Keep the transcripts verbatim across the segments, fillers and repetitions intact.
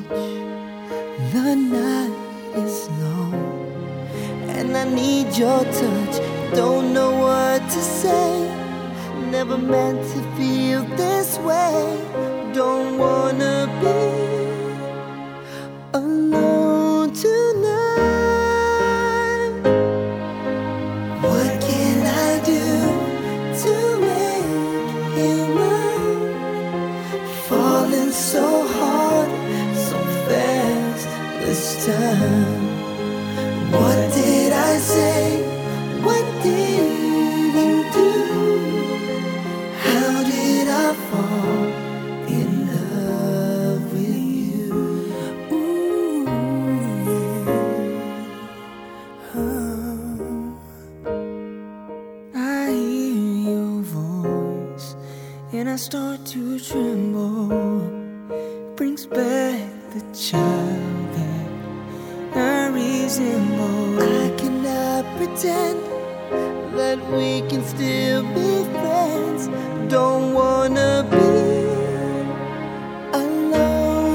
much. The night is long and I need your touch. Don't know what to say. Never meant to feel this way. Don't wanna be alone tonight. What can I do to make you mine? Falling so hard, so fast this time. What did I say? What did you do? How did I fall in love with you? Ooh, yeah. Oh. I hear your voice and I start to tremble. Brings back the child that I resemble. I cannot pretend that we can still be friends. Don't wanna be alone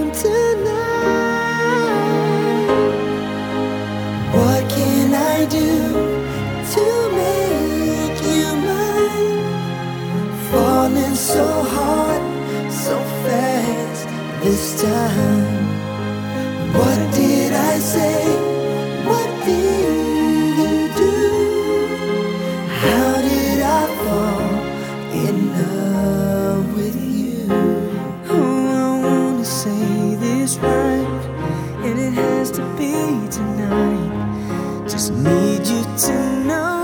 tonight. What can I do to make you mine? Falling so hard, so fast this time. What did I say? What did you do? How did I fall in love with you? Oh, I wanna say this right, and it has to be tonight. Just need you to know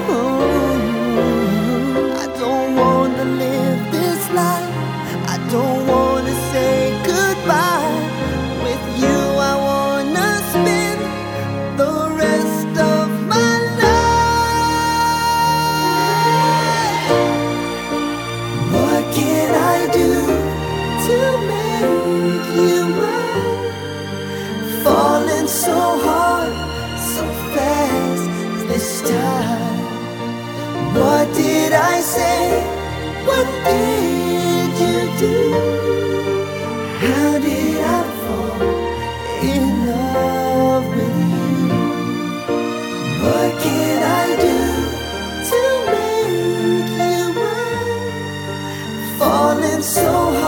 I don't wanna live this life. I don't wanna say goodbye. With you I wanna spend the rest of my life. What can I do to make you mine? Falling so hard, so fast this time. What did I say? What did you do? How did I fall in love with you? What can I do to make you mine? Falling so hard.